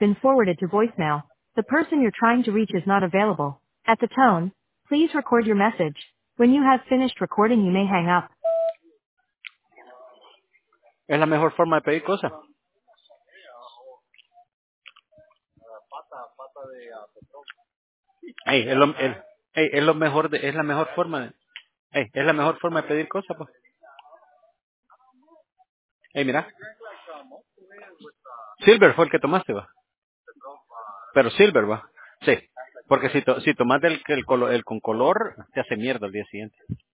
been forwarded to voicemail. The person you're trying to reach is not available. At the tone, please record your message. When you have finished recording, you may hang up. Es la mejor forma de pedir cosas. Ey, es lo mejor es la mejor forma es la mejor forma de pedir cosas, pues. Ey, mira. Silver fue el que tomaste, va. Pero Silver, va. Sí. Porque si tomas el con color, te hace mierda el día siguiente.